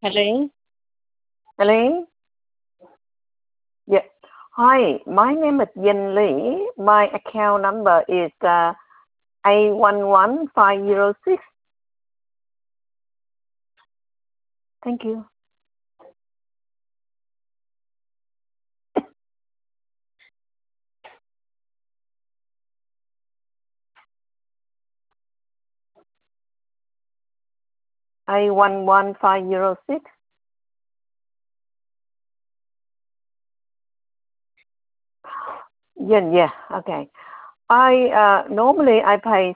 Hello? Hello? Yeah. Hi, my name is Yin Lee. My account number is A11506. Thank you. A11506. Yeah, okay. I normally I pay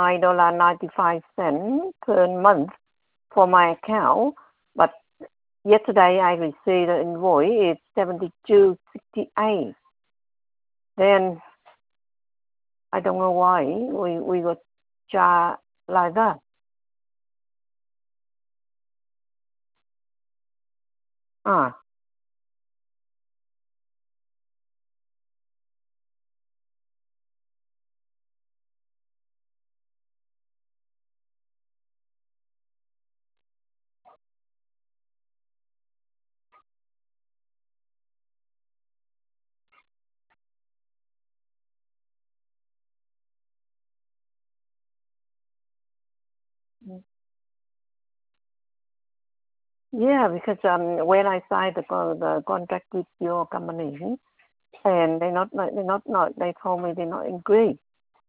$69.95 per month for my account, but yesterday I received an invoice. It's 72.68. Then I don't know why we got charged like that. Ah, yeah, because when I signed the contract with your company, and they told me they not agree.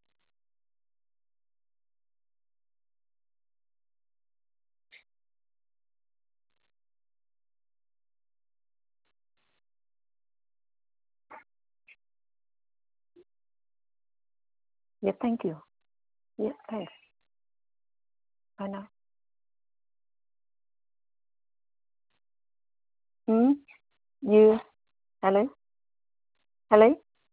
Yeah, thank you. Yeah, thanks. I know. Hmm. You. Hello. Hello.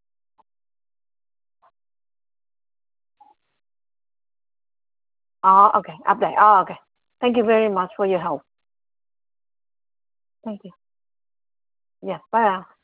Oh, okay. Update. Oh, okay. Thank you very much for your help. Thank you. Yeah. Bye.